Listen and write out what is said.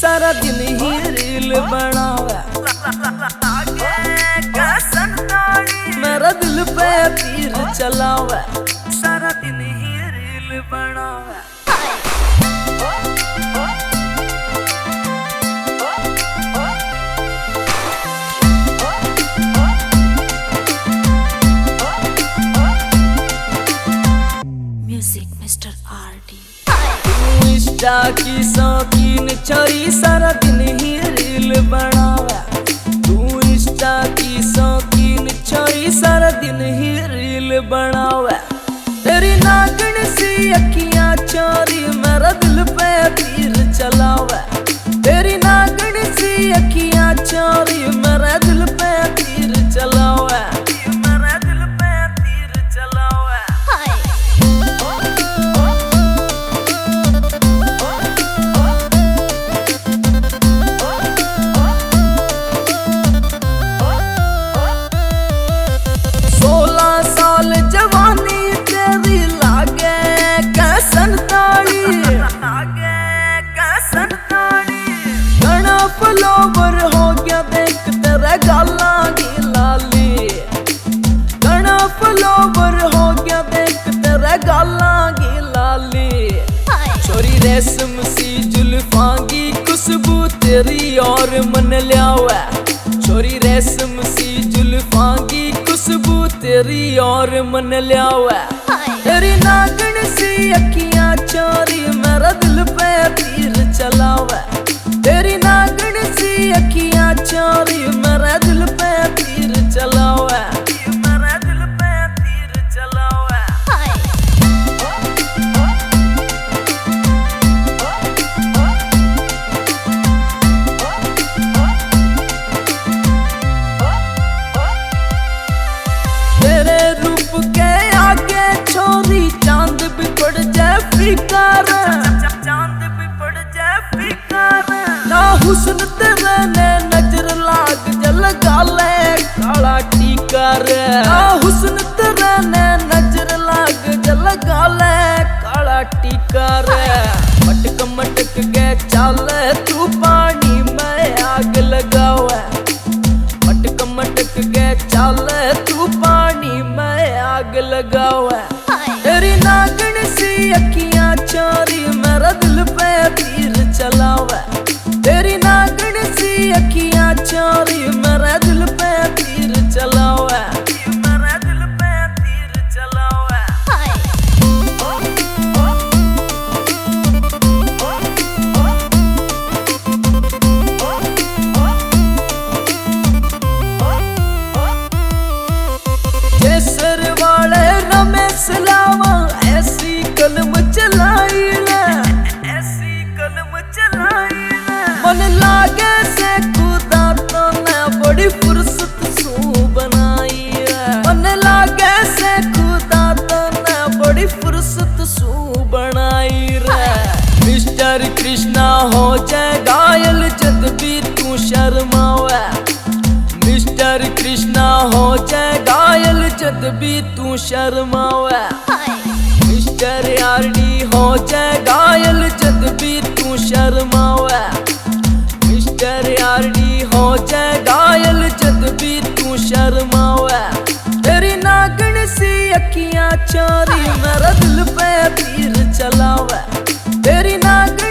सारा दिन ही रील बनावे, मेरा दिल पे तीर चलावे, सारा दिन ही रील बनावे। Music mister R. D insta की शौकीन छोरी, सारा दिन ही रील बनावे। तू इंस्टा की शौकीन छोरी, सारा दिन ही रील बनावे। तेरी नागिन सी अखियां चोरी, मेरा दिल पे तीर चलावे। तेरी नागिन सी अखियां चोरी, मेरा दिल पे तीर चलावे, मेरा दिल पे तीर चलावे। फॉलोवर हो गया देख तेरे गाला की लाली, घना फॉलोवर हो गया देख तेरे गाला की लाली। छोरी रेशम सी जुल्फां की खुशबू तेरी और मन लियावे। छोरी रेशम सी जुल्फां की खुशबू तेरी और मन लियावे। तेरी नागिन सी अखियां चोरी, मेरा दिल पे तीर चलावे। तेरी नागिन सी अखियां चोरी, मेरा दिल पे तीर चलावे, मेरा दिल पे तीर चलावे। तेरे रूप के आगे छोरी चांद भी पड़ जाए फीका रे, चांद भी पड़ जाए फीका रे। ना हुस्न तेरे ने नजर लाग जल गाले काला टीका रे। ना हुस्न तेरे ने नजर लाग जल गाले काला टीका रे। मटक मटक के चाले तू पानी में आग लगावे। मटक मटक के चाले तू पानी में आग लगावे। तेरी नागिन सी अखियां चोरी, मेरा दिल पे तीर चलावे। तेरी नागिन सी अखियां चोरी, मेरा दिल पे तीर चलावे, मेरा दिल पे तीर चलावे। केसर वाले रमेश लावा, ऐसी कलम चलाई ले, ऐसी कलम चलाई ले। मन लागे से खुदा तो ने बड़ी फुर्सत सू बनाई है। मन लागे से खुदा तो ने बड़ी फुर्सत सू बनाई रे। मिस्टर कृष्णा हो जाए घायल जद भी तू शर्मावे। मिस्टर कृष्णा हो जाए घायल जद भी तू शर्मावे। मिस्टर आरडी हो जाए घायल जद भी तू शर्मावे। मिस्टर आरडी हो जाए घायल जद भी तू शर्मावे। तेरी नागिन सी अखियां चोरी, मेरा दिल पे तीर चलावे। तेरी नागिन